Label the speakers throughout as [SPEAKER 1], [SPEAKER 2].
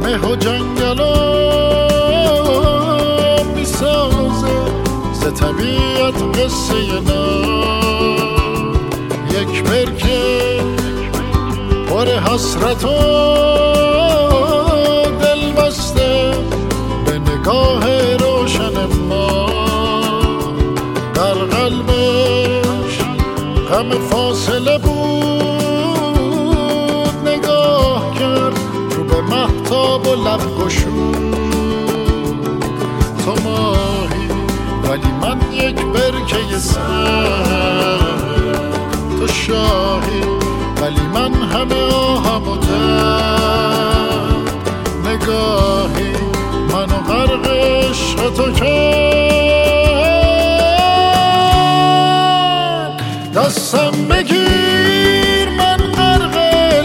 [SPEAKER 1] مه و جنگلا میسازه ز طبیعت قصه یک برکه پر حسرت و دل بسته به نگاه روشن ما در قلبش غم فاصله بود نگاه کرد رو به مهتاب و لب گشود تو ماهی ولی من یک برکه سر تو شاهی ولی من همه آهم و درد نگاهی منو غرق عشق تو کرد دستم بگیر من غرق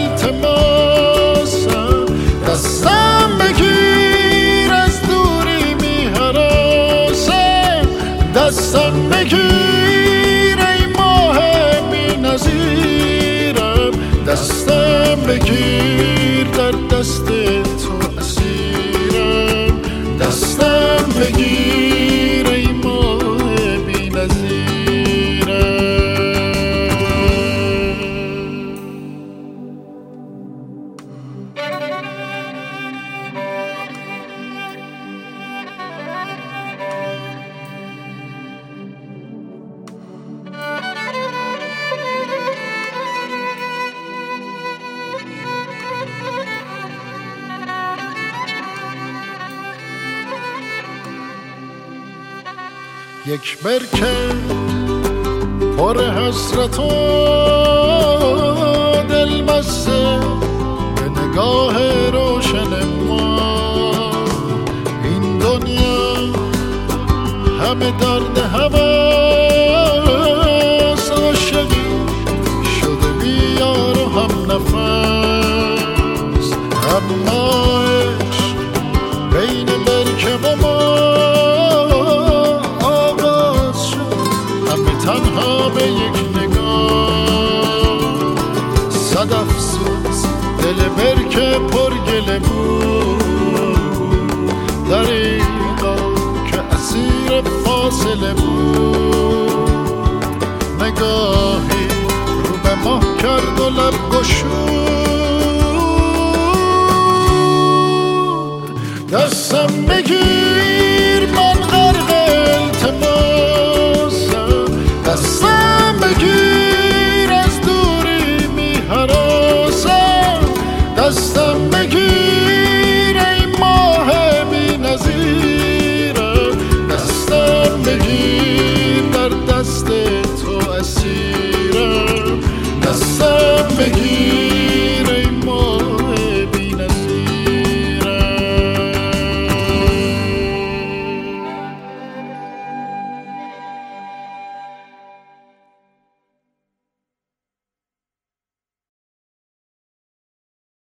[SPEAKER 1] التماسم دستم بگیر از دوری میهراسم دستم بگیر ای ماه بی نظیرم دستم بگیر در دست تو اسیرم دستم بگیر ای ماه بی نظیرم یک برکه پر حسرت و دل بسته به نگاه روشن ما این دنیا همه درد هوس عاشقی شده بیار و هم نفس اما عشق بین برکه و ما تنها به یک نگاه صد افسوس دل برکه پر گله بود دریغا که اسیر فاصله بود نگاهی رو به ماه کرد و لب گشود دستم بگیر